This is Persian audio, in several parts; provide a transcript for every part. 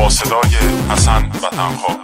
با صدای حسن وطنخواه.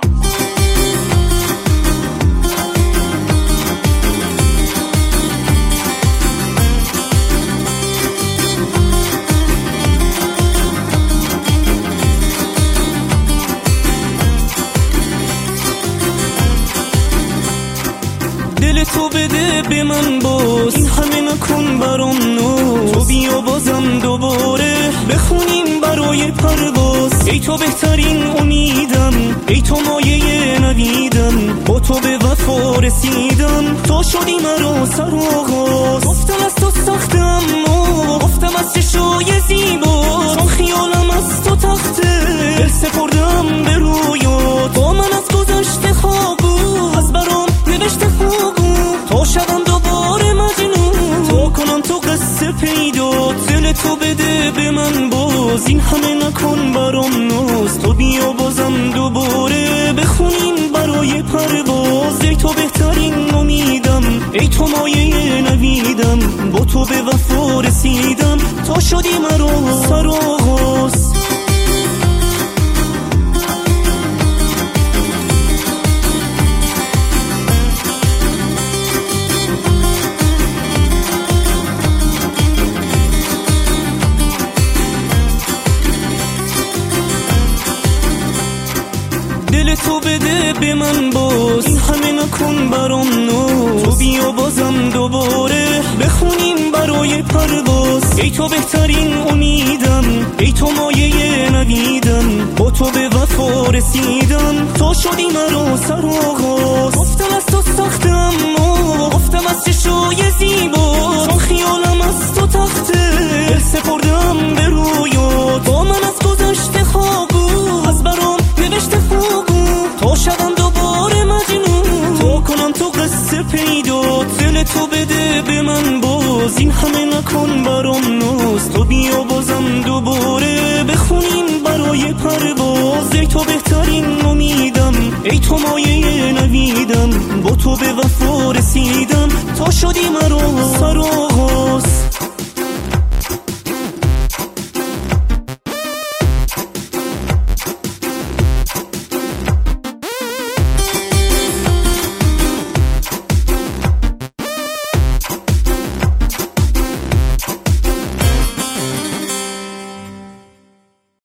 دل تو بده به من باز، این همه نکن برام ناز. تو بیا بازم دوباره بخونیم برای پرواز. ای تو بهترین امیدم، ای تو مایه نویدم. با تو به وفا رسیدم، تو شدی مرا سر آغاز. گفتم از تو سختم و گفتم از چشای زیبا، چون خیالم از تو تخته دل سپردم به رویات. با من از گذشته خوابو از برام نوشته خوابو، تا شدم دوباره مجنون، تا کنم تو قصه پیدا. دل تو بده به من باز، این همه نکن برام ناز. تو بیا بازم دوباره بخونیم برای پرواز. ای تو بهترین امیدم، ای تو مایه نویدم. با تو به وفا رسیدم، تا شدی مرا سر آغاز. دل تو بده به من باز، این همه نکن برام ناز. تو بیا بازم دوباره بخونیم برای پرواز. ای تو بهترین امیدم، ای تو مایه نویدم. با تو به وفا رسیدم، تو شدی مرا سر آغاز. گفتم از تو سختم و گفتم از چشای زیبا، چون خیالم از تو تخته دل سپردم به رویات. با من از گذشته خوابو از برام نوشته خوابو، تا شدم دوباره مجنون، تا کنم تو قصه پیدا. دل تو بده به من باز، این همه نکن برام ناز. تو بیا بازم دوباره